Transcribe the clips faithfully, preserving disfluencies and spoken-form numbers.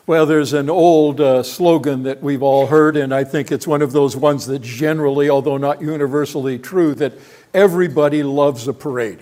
Well, there's an old uh, slogan that we've all heard, and I think it's one of those ones that generally, although not universally true, that everybody loves a parade.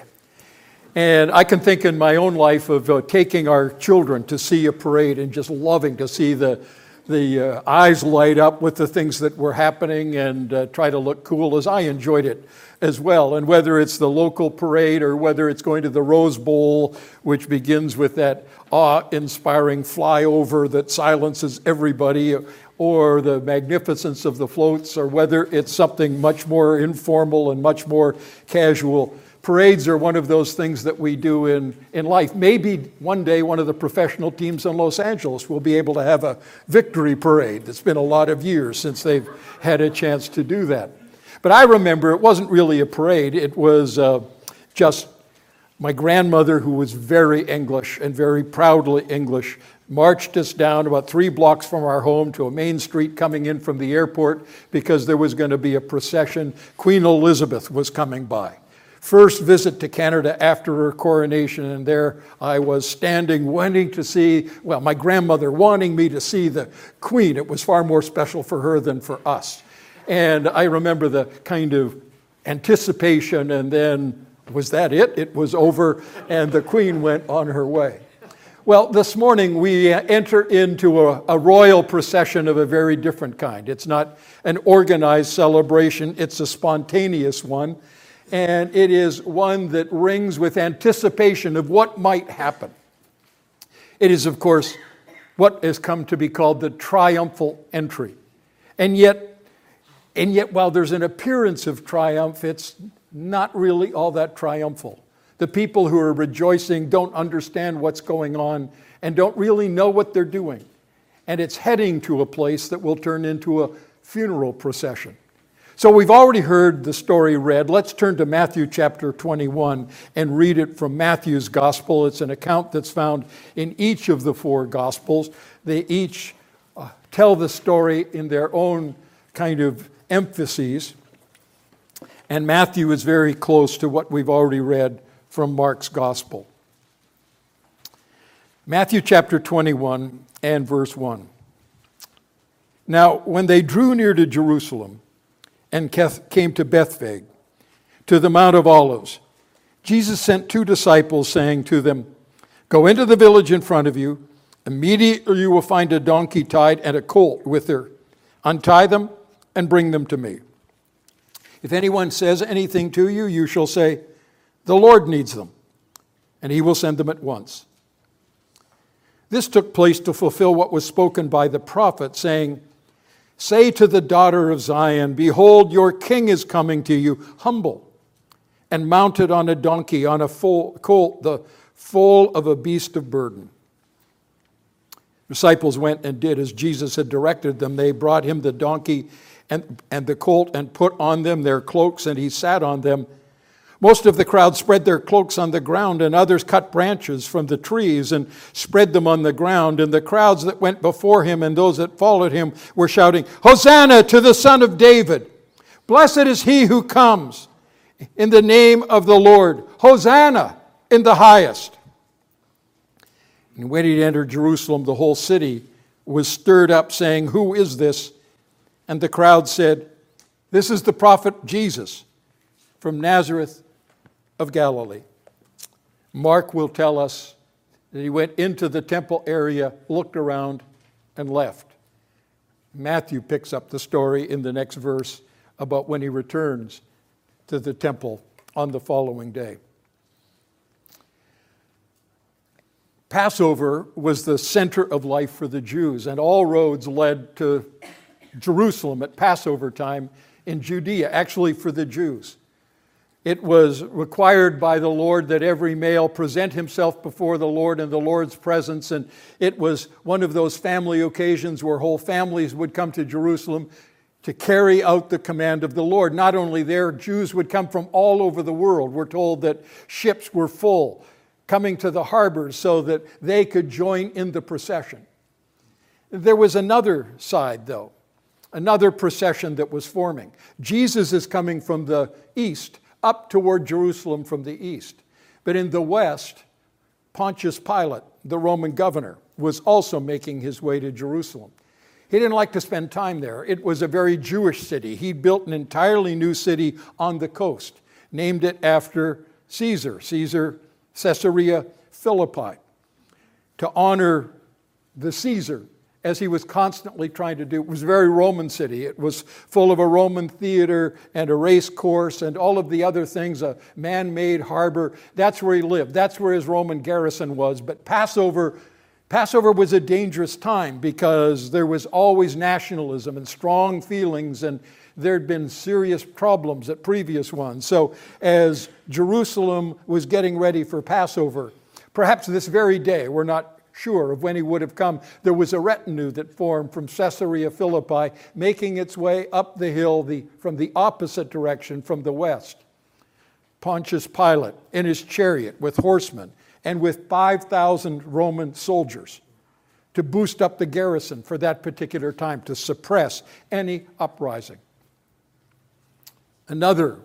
And I can think in my own life of uh, taking our children to see a parade and just loving to see the, the uh, eyes light up with the things that were happening and uh, try to look cool, as I enjoyed it as well. And whether it's the local parade or whether it's going to the Rose Bowl, which begins with that awe-inspiring flyover that silences everybody, or the magnificence of the floats, or whether it's something much more informal and much more casual. Parades are one of those things that we do in, in life. Maybe one day one of the professional teams in Los Angeles will be able to have a victory parade. It's been a lot of years since they've had a chance to do that. But I remember it wasn't really a parade. It was uh, just my grandmother, who was very English and very proudly English, marched us down about three blocks from our home to a main street coming in from the airport because there was going to be a procession. Queen Elizabeth was coming by. First visit to Canada after her coronation, and there I was standing wanting to see, well, my grandmother wanting me to see the Queen. It was far more special for her than for us. And I remember the kind of anticipation, and then, was that it? It was over, and the Queen went on her way. Well, this morning we enter into a, a royal procession of a very different kind. It's not an organized celebration, it's a spontaneous one. And it is one that rings with anticipation of what might happen. It is, of course, what has come to be called the triumphal entry. And yet, and yet, while there's an appearance of triumph, it's not really all that triumphal. The people who are rejoicing don't understand what's going on and don't really know what they're doing. And it's heading to a place that will turn into a funeral procession. So we've already heard the story read. Let's turn to Matthew chapter twenty-one and read it from Matthew's gospel. It's an account that's found in each of the four gospels. They each uh, tell the story in their own kind of emphases. And Matthew is very close to what we've already read from Mark's gospel. Matthew chapter twenty-one and verse one. Now, when they drew near to Jerusalem, and came to Bethphage, to the Mount of Olives, Jesus sent two disciples, saying to them, "Go into the village in front of you. Immediately you will find a donkey tied and a colt with her. Untie them and bring them to me. If anyone says anything to you, you shall say, 'The Lord needs them,' and he will send them at once." This took place to fulfill what was spoken by the prophet, saying, "Say to the daughter of Zion, behold, your king is coming to you, humble, and mounted on a donkey, on a foal, colt, the foal of a beast of burden." Disciples went and did as Jesus had directed them. They brought him the donkey and, and the colt and put on them their cloaks, and he sat on them. Most of the crowd spread their cloaks on the ground, and others cut branches from the trees and spread them on the ground. And the crowds that went before him and those that followed him were shouting, "Hosanna to the Son of David! Blessed is he who comes in the name of the Lord! Hosanna in the highest!" And when he entered Jerusalem, the whole city was stirred up, saying, "Who is this?" And the crowd said, "This is the prophet Jesus from Nazareth of Galilee." Mark will tell us that he went into the temple area, looked around, and left. Matthew picks up the story in the next verse about when he returns to the temple on the following day. Passover was the center of life for the Jews, and all roads led to Jerusalem at Passover time in Judea, actually for the Jews. It was required by the Lord that every male present himself before the Lord in the Lord's presence, and it was one of those family occasions where whole families would come to Jerusalem to carry out the command of the Lord. Not only there, Jews would come from all over the world. We're told that ships were full, coming to the harbors so that they could join in the procession. There was another side, though, another procession that was forming. Jesus is coming from the east, up toward Jerusalem from the east. But in the west, Pontius Pilate, the Roman governor, was also making his way to Jerusalem. He didn't like to spend time there. It was a very Jewish city. He built an entirely new city on the coast, named it after Caesar, Caesar Caesarea Philippi, to honor the Caesar, as he was constantly trying to do. It was a very Roman city. It was full of a Roman theater and a race course and all of the other things, a man-made harbor. That's where he lived. That's where his Roman garrison was. But Passover, Passover was a dangerous time because there was always nationalism and strong feelings, and there'd been serious problems at previous ones. So as Jerusalem was getting ready for Passover, perhaps this very day, we're not sure of when he would have come, there was a retinue that formed from Caesarea Philippi, making its way up the hill the, from the opposite direction, from the west. Pontius Pilate in his chariot with horsemen and with five thousand Roman soldiers to boost up the garrison for that particular time, to suppress any uprising. Another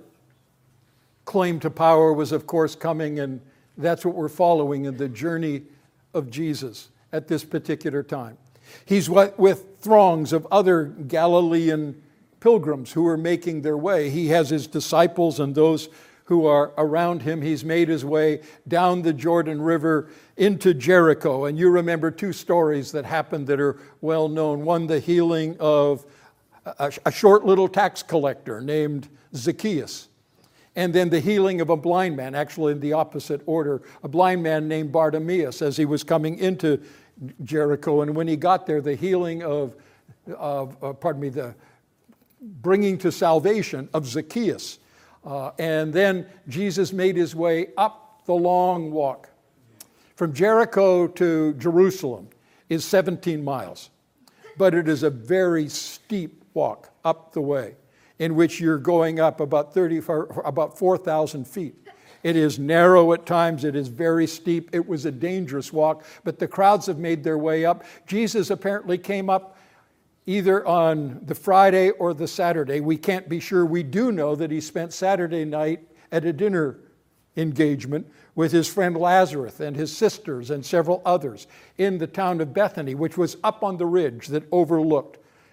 claim to power was, of course, coming, and that's what we're following in the journey of Jesus at this particular time. He's with throngs of other Galilean pilgrims who are making their way. He has his disciples and those who are around him. He's made his way down the Jordan River into Jericho. And you remember two stories that happened that are well known. One, the healing of a, a short little tax collector named Zacchaeus. And then the healing of a blind man, actually in the opposite order, a blind man named Bartimaeus as he was coming into Jericho. And when he got there, the healing of, of uh, pardon me, the bringing to salvation of Zacchaeus. Uh, and then Jesus made his way up the long walk. From Jericho to Jerusalem is seventeen miles, but it is a very steep walk up the way, in which you're going up about thirty, about four thousand feet. It is narrow at times. It is very steep. It was a dangerous walk, but the crowds have made their way up. Jesus apparently came up either on the Friday or the Saturday. We can't be sure. We do know that he spent Saturday night at a dinner engagement with his friend Lazarus and his sisters and several others in the town of Bethany, which was up on the ridge that overlooked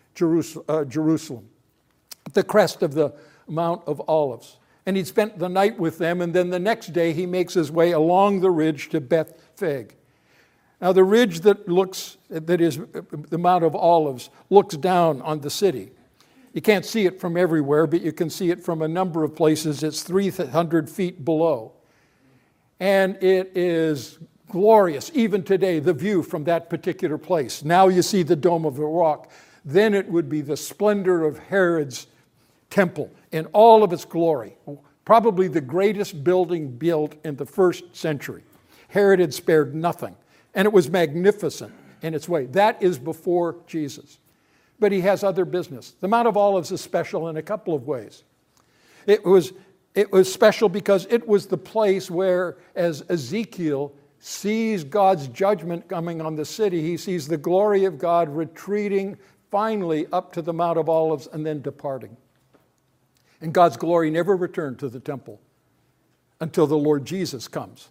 Jerusalem, the crest of the Mount of Olives. And he'd spent the night with them, and then the next day he makes his way along the ridge to Bethphage. Now the ridge that looks, that is the Mount of Olives, looks down on the city. You can't see it from everywhere, but you can see it from a number of places. It's three hundred feet below. And it is glorious, even today, the view from that particular place. Now you see the Dome of the Rock. Then it would be the splendor of Herod's temple in all of its glory. Probably the greatest building built in the first century. Herod had spared nothing. And it was magnificent in its way. That is before Jesus. But he has other business. The Mount of Olives is special in a couple of ways. It was, it was special because it was the place where, as Ezekiel sees God's judgment coming on the city, he sees the glory of God retreating finally up to the Mount of Olives and then departing. And God's glory never returned to the temple until the Lord Jesus comes.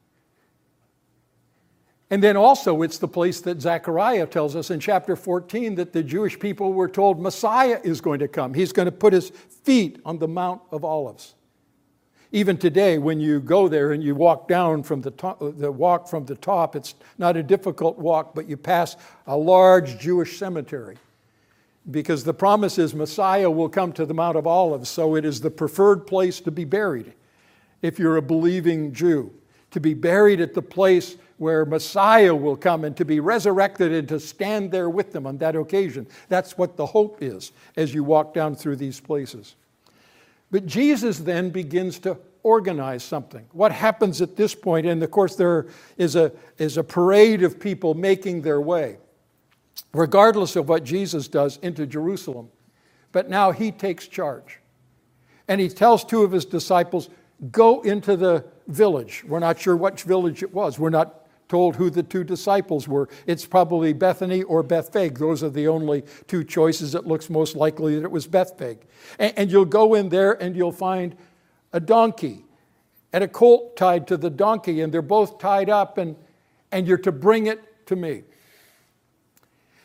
And then also it's the place that Zechariah tells us in chapter fourteen that the Jewish people were told Messiah is going to come. He's going to put his feet on the Mount of Olives. Even today, when you go there and you walk down from the top, the walk from the top, it's not a difficult walk, but you pass a large Jewish cemetery. Because the promise is Messiah will come to the Mount of Olives, so it is the preferred place to be buried if you're a believing Jew. To be buried at the place where Messiah will come and to be resurrected and to stand there with them on that occasion. That's what the hope is as you walk down through these places. But Jesus then begins to organize something. What happens at this point? And of course there is a, is a parade of people making their way, regardless of what Jesus does, into Jerusalem. But now he takes charge. And he tells two of his disciples, go into the village. We're not sure which village it was. We're not told who the two disciples were. It's probably Bethany or Bethphage. Those are the only two choices. It looks most likely that it was Bethphage. And, and you'll go in there and you'll find a donkey and a colt tied to the donkey, and they're both tied up, and, and you're to bring it to me.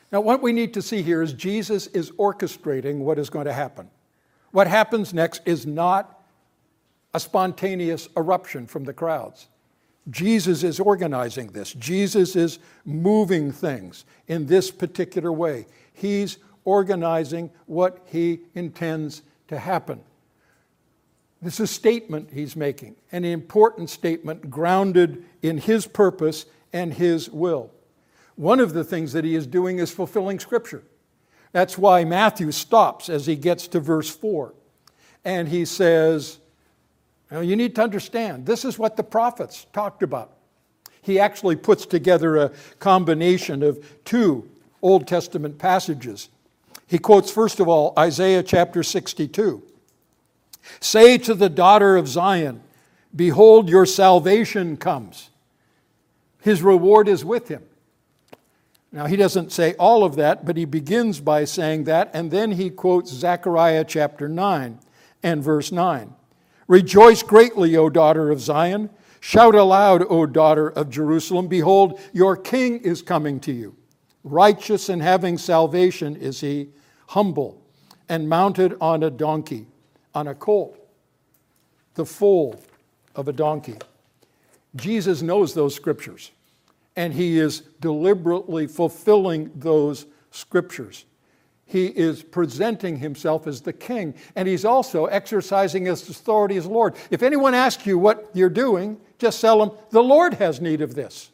Now, what we need to see here is Jesus is orchestrating what is going to happen. What happens next is not a spontaneous eruption from the crowds. Jesus is organizing this. Jesus is moving things in this particular way. He's organizing what he intends to happen. This is a statement he's making, an important statement grounded in his purpose and his will. One of the things that he is doing is fulfilling Scripture. That's why Matthew stops as he gets to verse four. And he says, now you need to understand, this is what the prophets talked about. He actually puts together a combination of two Old Testament passages. He quotes, first of all, Isaiah chapter sixty-two. Say to the daughter of Zion, behold, your salvation comes. His reward is with him. Now, he doesn't say all of that, but he begins by saying that, and then he quotes Zechariah chapter nine and verse nine. Rejoice greatly, O daughter of Zion. Shout aloud, O daughter of Jerusalem. Behold, your king is coming to you. Righteous and having salvation is he, humble and mounted on a donkey, on a colt, the foal of a donkey. Jesus knows those scriptures, and he is deliberately fulfilling those scriptures. He is presenting himself as the king, and he's also exercising his authority as Lord. If anyone asks you what you're doing, just tell them, the Lord has need of this.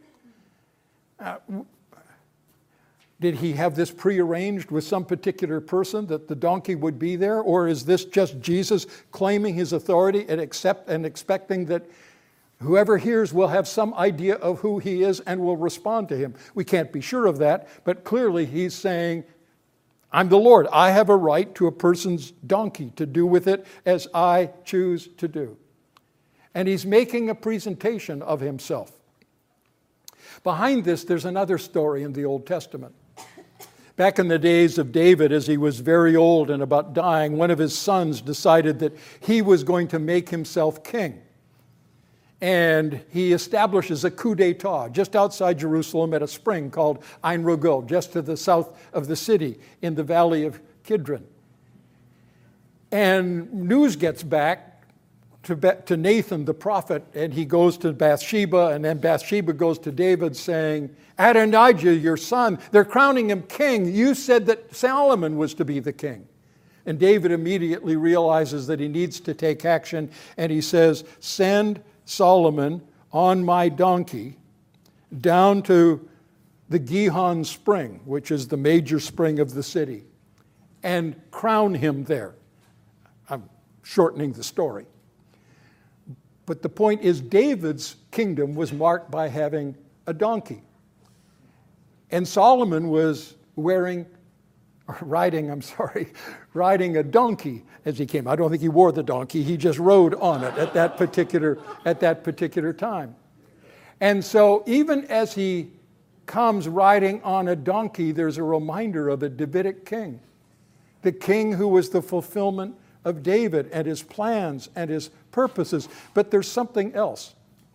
Uh, did he have this prearranged with some particular person that the donkey would be there? Or is this just Jesus claiming his authority and, accept, and expecting that whoever hears will have some idea of who he is and will respond to him? We can't be sure of that, but clearly he's saying, I'm the Lord. I have a right to a person's donkey to do with it as I choose to do. And he's making a presentation of himself. Behind this, there's another story in the Old Testament. Back in the days of David, as he was very old and about dying, one of his sons decided that he was going to make himself king. And he establishes a coup d'etat just outside Jerusalem at a spring called Ein Rogel, just to the south of the city in the valley of Kidron. And news gets back to, to Nathan the prophet, and he goes to Bathsheba, and then Bathsheba goes to David saying, Adonijah, your son, they're crowning him king. You said that Solomon was to be the king. And David immediately realizes that he needs to take action, and he says, send Solomon on my donkey down to the Gihon spring, which is the major spring of the city, and crown him there. I'm shortening the story. But the point is, David's kingdom was marked by having a donkey. And Solomon was wearing, or riding, I'm sorry, riding a donkey as he came. I don't think he wore the donkey. He just rode on it at that particular, at that particular time. And so even as he comes riding on a donkey, there's a reminder of a Davidic king. The king who was the fulfillment of David and his plans and his purposes. But there's something else.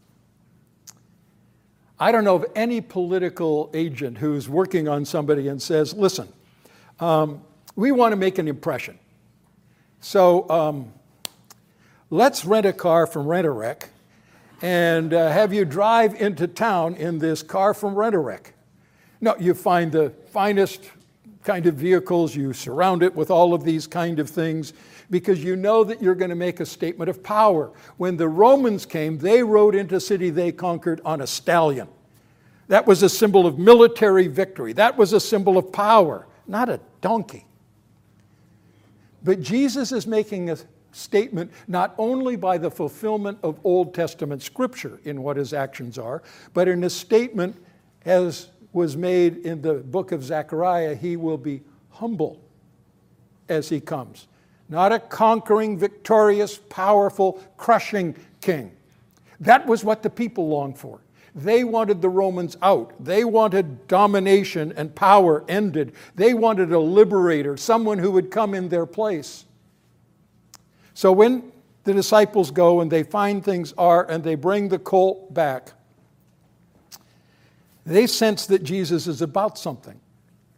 I don't know of any political agent who's working on somebody and says, listen, um, we want to make an impression. So um, let's rent a car from Rent-A-Wreck and uh, have you drive into town in this car from Rent-A-Wreck. No, you find the finest kind of vehicles, you surround it with all of these kind of things because you know that you're going to make a statement of power. When the Romans came, they rode into a city they conquered on a stallion. That was a symbol of military victory. That was a symbol of power, not a donkey. But Jesus is making a statement not only by the fulfillment of Old Testament scripture in what his actions are, but in a statement as was made in the book of Zechariah, he will be humble as he comes. Not a conquering, victorious, powerful, crushing king. That was what the people longed for. They wanted the Romans out. They wanted domination and power ended. They wanted a liberator, someone who would come in their place. So when the disciples go and they find things are and they bring the colt back, they sense that Jesus is about something.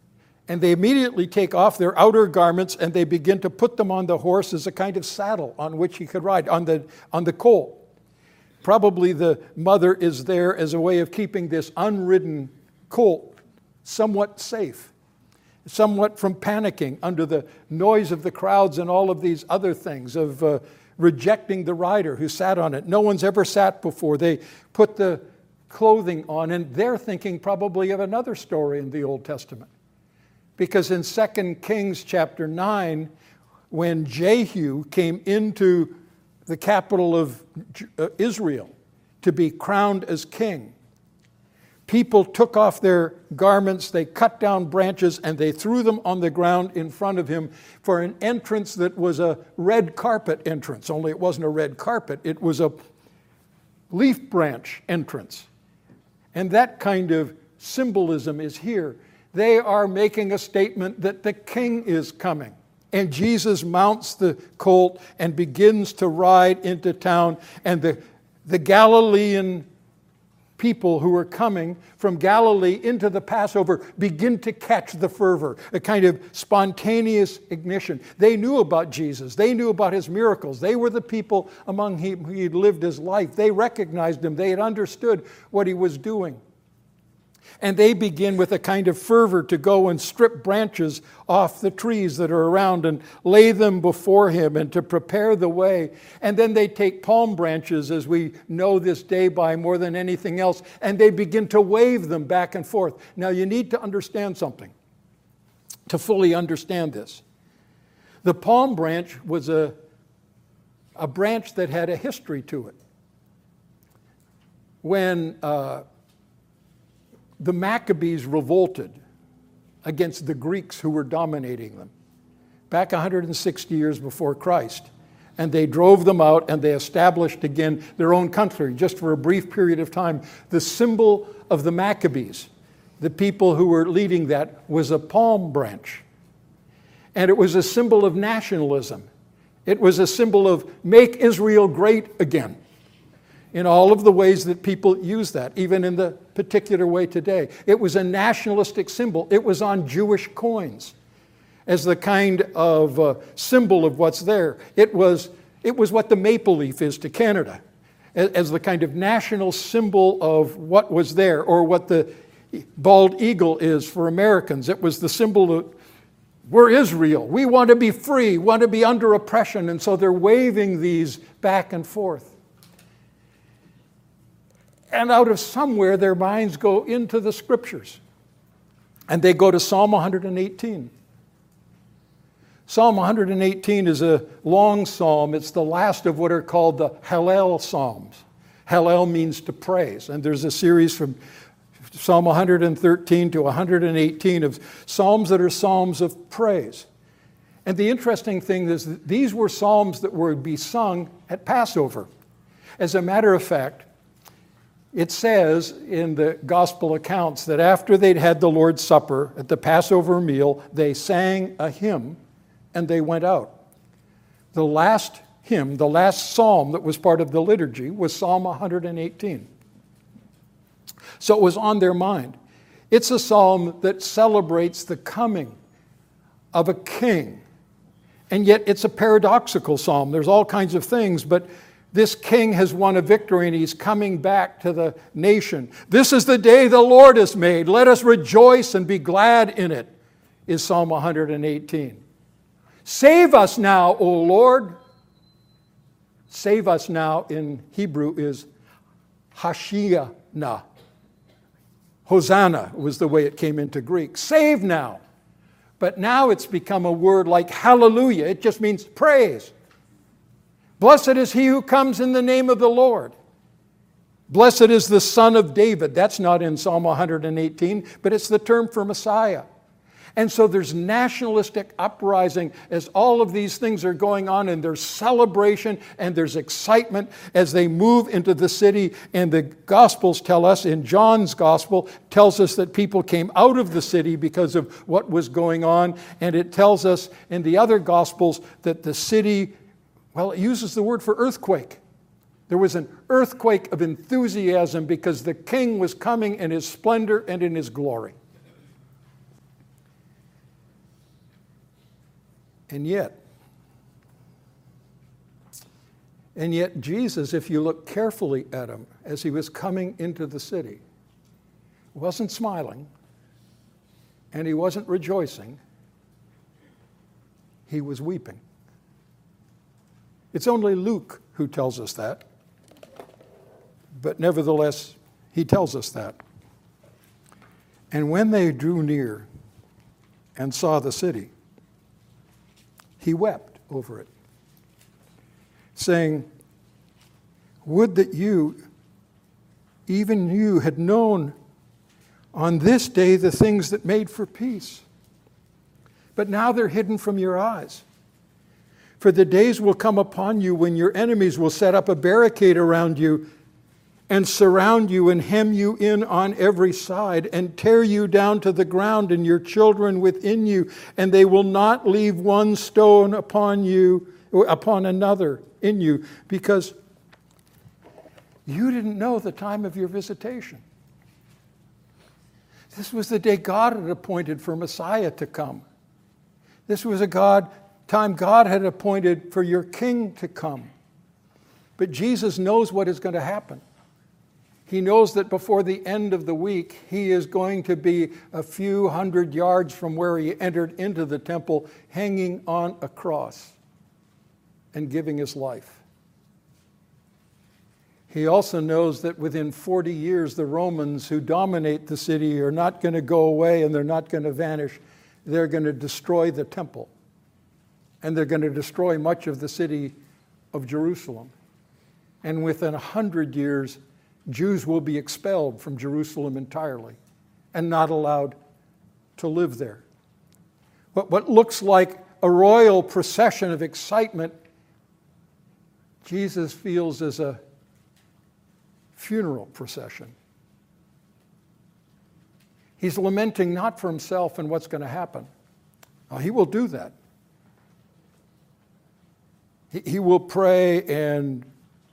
And they immediately take off their outer garments and they begin to put them on the horse as a kind of saddle on which he could ride, on the, on the colt. Probably the mother is there as a way of keeping this unridden colt somewhat safe, somewhat from panicking under the noise of the crowds and all of these other things, of uh, rejecting the rider who sat on it. No one's ever sat before. They put the clothing on, and they're thinking probably of another story in the Old Testament. Because in Second Kings chapter nine, when Jehu came into the capital of Israel to be crowned as king, people took off their garments, they cut down branches, and they threw them on the ground in front of him for an entrance that was a red carpet entrance. Only it wasn't a red carpet, it was a leaf branch entrance. And that kind of symbolism is here. They are making a statement that the king is coming. And Jesus mounts the colt and begins to ride into town. And the, the Galilean people who are coming from Galilee into the Passover begin to catch the fervor, a kind of spontaneous ignition. They knew about Jesus. They knew about his miracles. They were the people among whom he had lived his life. They recognized him. They had understood what he was doing. And they begin with a kind of fervor to go and strip branches off the trees that are around and lay them before him and to prepare the way. And then they take palm branches, as we know this day by more than anything else, and they begin to wave them back and forth. Now you need to understand something to fully understand this. The palm branch was a, a branch that had a history to it. When uh, the Maccabees revolted against the Greeks who were dominating them back one hundred sixty years before Christ. And they drove them out and they established again their own country just for a brief period of time. The symbol of the Maccabees, the people who were leading that, was a palm branch. And it was a symbol of nationalism. It was a symbol of make Israel great again. In all of the ways that people use that, even in the particular way today. It was a nationalistic symbol. It was on Jewish coins as the kind of uh, symbol of what's there. It was, it was what the maple leaf is to Canada, as, as the kind of national symbol of what was there, or what the bald eagle is for Americans. It was the symbol of, we're Israel. We want to be free, want to be under oppression, and so they're waving these back and forth. And out of somewhere, their minds go into the scriptures. And they go to Psalm one hundred eighteen. Psalm one hundred eighteen is a long psalm. It's the last of what are called the Hallel Psalms. Hallel means to praise. And there's a series from Psalm one hundred thirteen to one hundred eighteen of psalms that are psalms of praise. And the interesting thing is that these were psalms that would be sung at Passover. As a matter of fact, it says in the gospel accounts that after they'd had the Lord's Supper at the Passover meal, they sang a hymn and they went out. The last hymn, the last psalm that was part of the liturgy was Psalm one hundred eighteen. So it was on their mind. It's a psalm that celebrates the coming of a king. And yet it's a paradoxical psalm. There's all kinds of things, but this king has won a victory and he's coming back to the nation. This is the day the Lord has made. Let us rejoice and be glad in it, is Psalm one hundred eighteen. Save us now, O Lord. Save us now in Hebrew is Hashiana. Hosanna was the way it came into Greek. Save now. But now it's become a word like hallelujah. It just means praise. Blessed is he who comes in the name of the Lord. Blessed is the Son of David. That's not in Psalm one hundred eighteen, but it's the term for Messiah. And so there's nationalistic uprising as all of these things are going on, and there's celebration and there's excitement as they move into the city. And the Gospels tell us, in John's Gospel, tells us that people came out of the city because of what was going on. And it tells us in the other Gospels that the city, well, it uses the word for earthquake. There was an earthquake of enthusiasm because the king was coming in his splendor and in his glory. And yet, and yet Jesus, if you look carefully at him as he was coming into the city, wasn't smiling and he wasn't rejoicing. He was weeping. It's only Luke who tells us that, but nevertheless, he tells us that. And when they drew near and saw the city, he wept over it, saying, "Would that you, even you, had known on this day the things that made for peace. But now they're hidden from your eyes. For the days will come upon you when your enemies will set up a barricade around you and surround you and hem you in on every side and tear you down to the ground and your children within you, and they will not leave one stone upon you, upon another in you, because you didn't know the time of your visitation." This was the day God had appointed for Messiah to come. This was a God, time God had appointed for your King to come. But Jesus knows what is going to happen. He knows that before the end of the week, he is going to be a few hundred yards from where he entered into the temple, hanging on a cross and giving his life. He also knows that within forty years, the Romans who dominate the city are not going to go away and they're not going to vanish. They're going to destroy the temple. And they're going to destroy much of the city of Jerusalem. And within a hundred years, Jews will be expelled from Jerusalem entirely and not allowed to live there. But what looks like a royal procession of excitement, Jesus feels as a funeral procession. He's lamenting not for himself and what's going to happen. Now, he will do that. He, he will pray and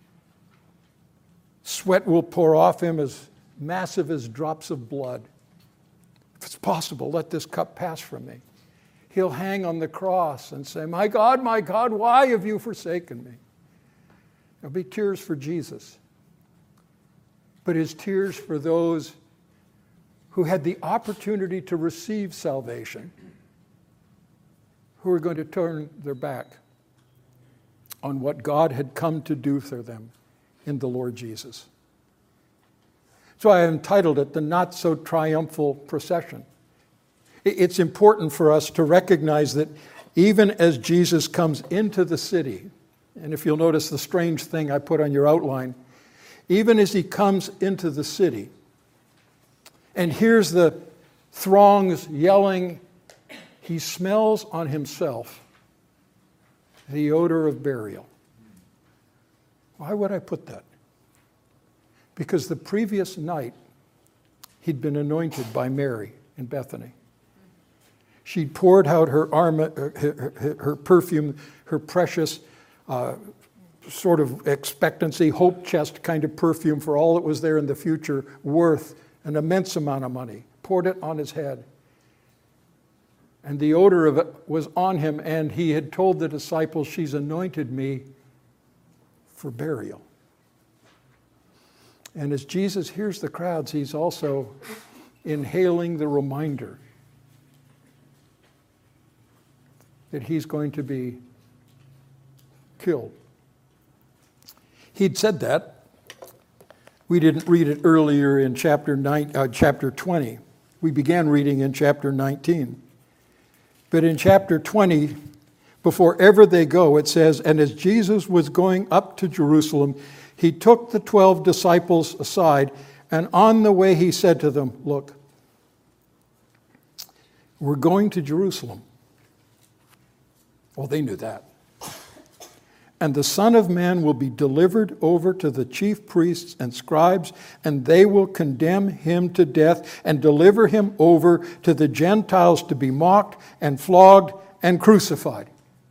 sweat will pour off him as massive as drops of blood. If it's possible, let this cup pass from me. He'll hang on the cross and say, "My God, my God, why have you forsaken me?" There'll be tears for Jesus. But his tears for those who had the opportunity to receive salvation, who are going to turn their back on what God had come to do for them in the Lord Jesus. So I entitled it, "The Not So Triumphal Procession." It's important for us to recognize that even as Jesus comes into the city, and if you'll notice the strange thing I put on your outline, even as he comes into the city and hears the throngs yelling, he smells on himself the odor of burial. Why would I put that? Because the previous night, he'd been anointed by Mary in Bethany. She'd poured out her, arm, her, her, her perfume, her precious uh, sort of expectancy, hope chest kind of perfume for all that was there in the future, worth an immense amount of money, poured it on his head. And the odor of it was on him, and he had told the disciples, "She's anointed me for burial." And as Jesus hears the crowds, he's also inhaling the reminder that he's going to be killed. He'd said that. We didn't read it earlier in chapter nine, uh, chapter twenty. We began reading in chapter nineteen. But in chapter twenty, before ever they go, it says, "And as Jesus was going up to Jerusalem, he took the twelve disciples aside, and on the way he said to them, 'Look, we're going to Jerusalem.'" Well, they knew that. "And the Son of Man will be delivered over to the chief priests and scribes, and they will condemn him to death and deliver him over to the Gentiles to be mocked and flogged and crucified."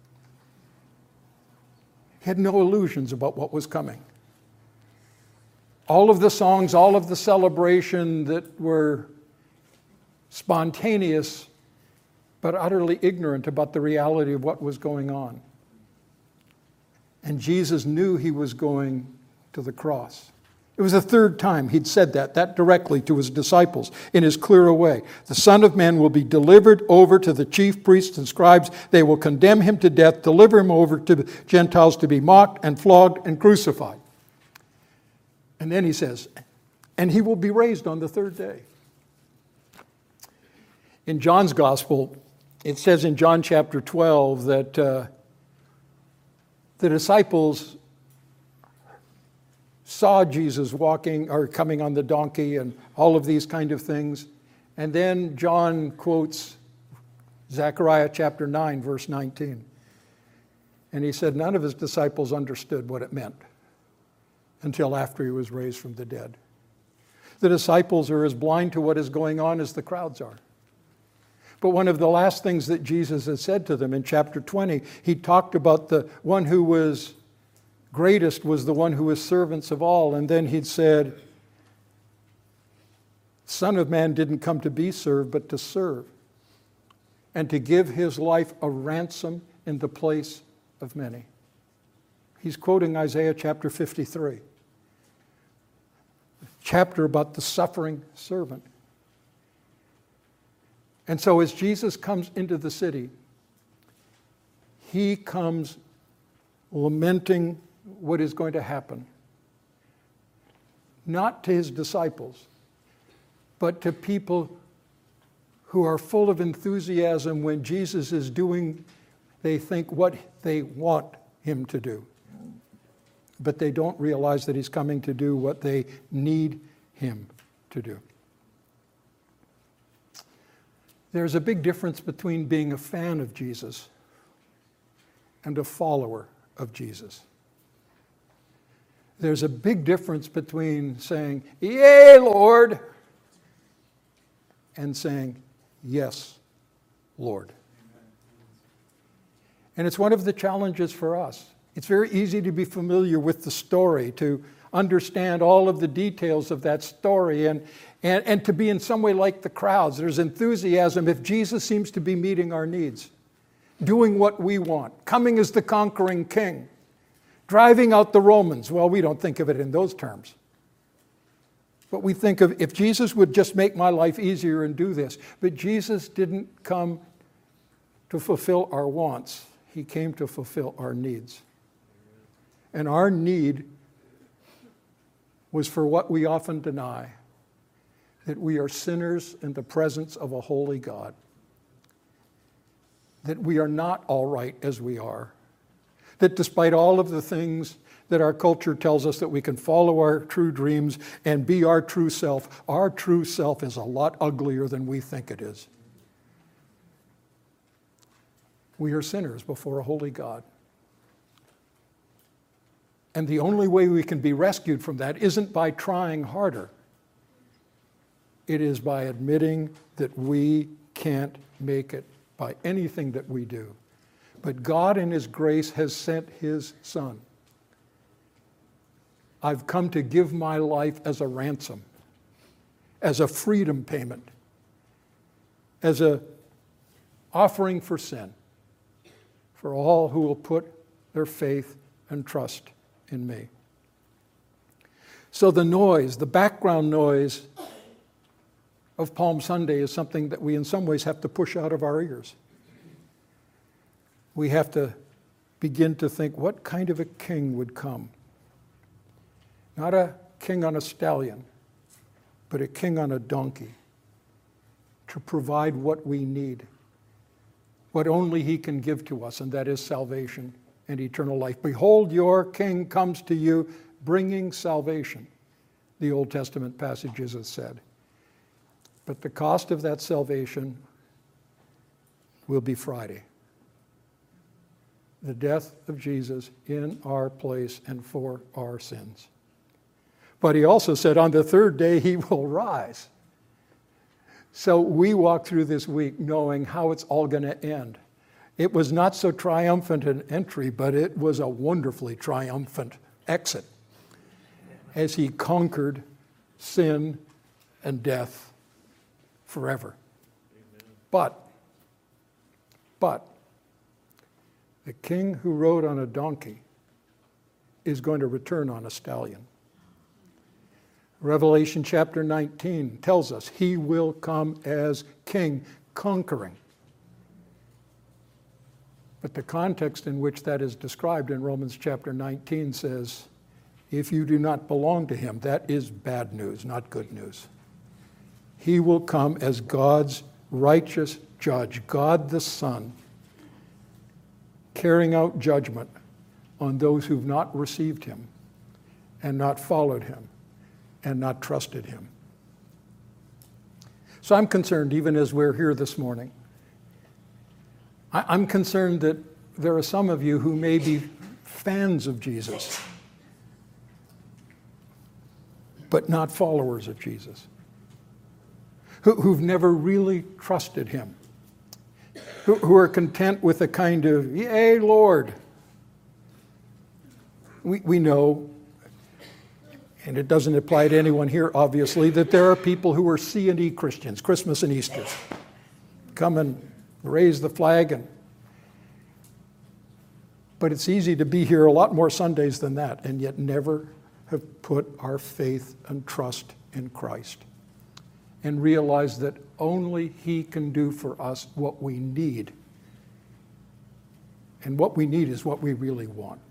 He had no illusions about what was coming. All of the songs, all of the celebration that were spontaneous but utterly ignorant about the reality of what was going on. And Jesus knew he was going to the cross. It was the third time he'd said that, that directly to his disciples in as clear a way. The Son of Man will be delivered over to the chief priests and scribes. They will condemn him to death, deliver him over to the Gentiles to be mocked and flogged and crucified. And then he says, and he will be raised on the third day. In John's gospel, it says in John chapter twelve that uh, the disciples saw Jesus walking or coming on the donkey and all of these kind of things. And then John quotes Zechariah chapter nine, verse nineteen. And he said none of his disciples understood what it meant until after he was raised from the dead. The disciples are as blind to what is going on as the crowds are. But one of the last things that Jesus had said to them in chapter twenty, he talked about the one who was greatest was the one who was servants of all. And then he'd said, Son of Man didn't come to be served, but to serve, and to give his life a ransom in the place of many. He's quoting Isaiah chapter fifty-three, a chapter about the suffering servant. And so as Jesus comes into the city, he comes lamenting what is going to happen, not to his disciples, but to people who are full of enthusiasm when Jesus is doing, they think, what they want him to do. But they don't realize that he's coming to do what they need him to do. There's a big difference between being a fan of Jesus and a follower of Jesus. There's a big difference between saying, "Yea, Lord," and saying, "Yes, Lord." And it's one of the challenges for us. It's very easy to be familiar with the story, to understand all of the details of that story, and, and, and to be in some way like the crowds. There's enthusiasm if Jesus seems to be meeting our needs, doing what we want, coming as the conquering king, driving out the Romans. Well, we don't think of it in those terms. But we think of, if Jesus would just make my life easier and do this. But Jesus didn't come to fulfill our wants. He came to fulfill our needs. And our need was for what we often deny, that we are sinners in the presence of a holy God, that we are not all right as we are, that despite all of the things that our culture tells us that we can follow our true dreams and be our true self, our true self is a lot uglier than we think it is. We are sinners before a holy God. And the only way we can be rescued from that isn't by trying harder. It is by admitting that we can't make it by anything that we do. But God in his grace has sent his Son. I've come to give my life as a ransom, as a freedom payment, as an offering for sin, for all who will put their faith and trust in me. So the noise, the background noise of Palm Sunday is something that we in some ways have to push out of our ears. We have to begin to think, what kind of a king would come? Not a king on a stallion, but a king on a donkey to provide what we need, what only he can give to us, and that is salvation and eternal life. Behold, your king comes to you bringing salvation, the Old Testament passages have said. But the cost of that salvation will be Friday. The death of Jesus in our place and for our sins. But he also said on the third day he will rise. So we walk through this week knowing how it's all going to end. It was not so triumphant an entry, but it was a wonderfully triumphant exit as he conquered sin and death forever. Amen. But But the king who rode on a donkey is going to return on a stallion. Revelation chapter nineteen tells us he will come as king, conquering. But the context in which that is described in Romans chapter nineteen says, if you do not belong to him, that is bad news, not good news. He will come as God's righteous judge, God the Son, carrying out judgment on those who've not received him and not followed him and not trusted him. So I'm concerned, even as we're here this morning, I'm concerned that there are some of you who may be fans of Jesus, but not followers of Jesus, who've never really trusted him, who are content with a kind of, yay, Lord. We, we know, and it doesn't apply to anyone here, obviously, that there are people who are C and E Christians, Christmas and Easter. Come and raise the flag. And but it's easy to be here a lot more Sundays than that, and yet never have put our faith and trust in Christ and realize that only he can do for us what we need. And what we need is what we really want.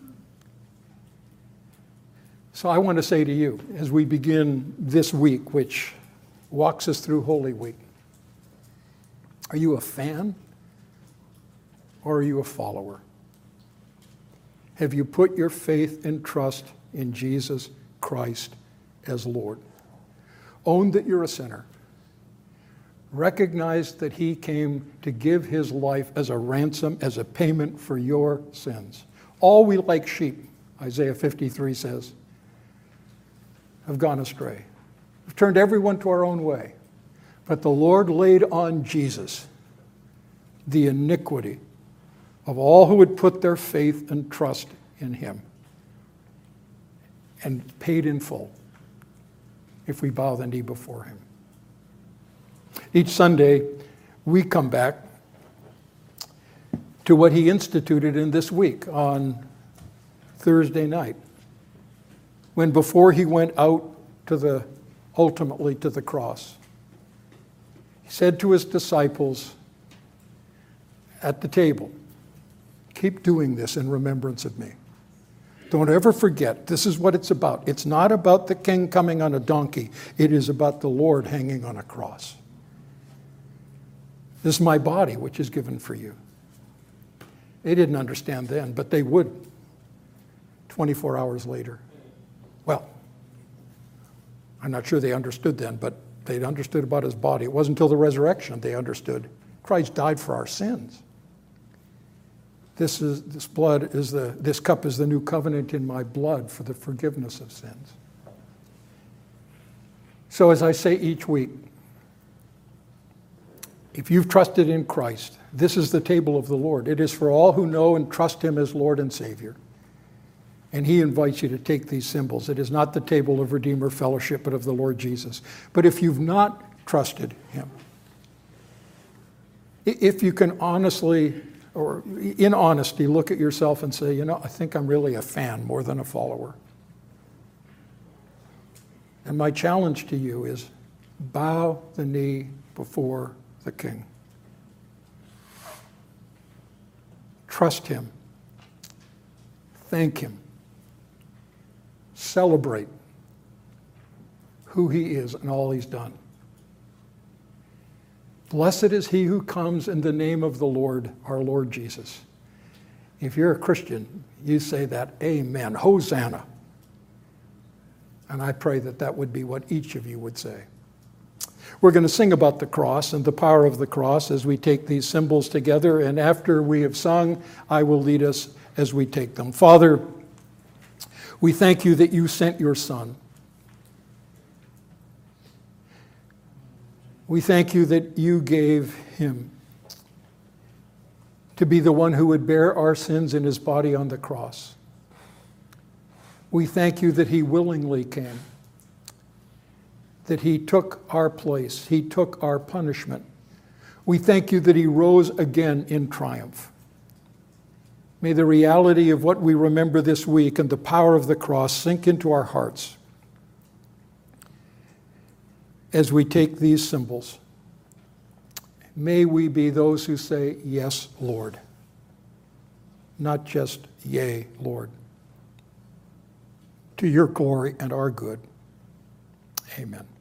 So I want to say to you, as we begin this week, which walks us through Holy Week, are you a fan or are you a follower? Have you put your faith and trust in Jesus Christ as Lord? Own that you're a sinner. Recognize that he came to give his life as a ransom, as a payment for your sins. All we like sheep, Isaiah fifty-three says, have gone astray. We've turned everyone to our own way. But the Lord laid on Jesus the iniquity of all who would put their faith and trust in him, and paid in full if we bow the knee before him. Each Sunday, we come back to what he instituted in this week on Thursday night, when before he went out to the, ultimately to the cross, he said to his disciples at the table, keep doing this in remembrance of me. Don't ever forget, this is what it's about. It's not about the king coming on a donkey. It is about the Lord hanging on a cross. This is my body, which is given for you. They didn't understand then, but they would twenty-four hours later. Well, I'm not sure they understood then, but they understood about his body. It wasn't until the resurrection they understood Christ died for our sins. This is this blood is the this cup is the new covenant in my blood for the forgiveness of sins. So as I say each week, if you've trusted in Christ, this is the table of the Lord. It is for all who know and trust him as Lord and Savior. And he invites you to take these symbols. It is not the table of Redeemer Fellowship, but of the Lord Jesus. But if you've not trusted him, if you can honestly, or in honesty, look at yourself and say, you know, I think I'm really a fan more than a follower. And my challenge to you is bow the knee before the King. Trust him. Thank him. Celebrate who he is and all he's done. Blessed is he who comes in the name of the Lord, our Lord Jesus. If you're a Christian, you say that, amen, Hosanna. And I pray that that would be what each of you would say. We're going to sing about the cross and the power of the cross as we take these symbols together. And after we have sung, I will lead us as we take them. Father, we thank you that you sent your Son. We thank you that you gave him to be the one who would bear our sins in his body on the cross. We thank you that he willingly came, that he took our place, he took our punishment. We thank you that he rose again in triumph. May the reality of what we remember this week and the power of the cross sink into our hearts as we take these symbols. May we be those who say, yes, Lord, not just, yea, Lord, to your glory and our good. Amen.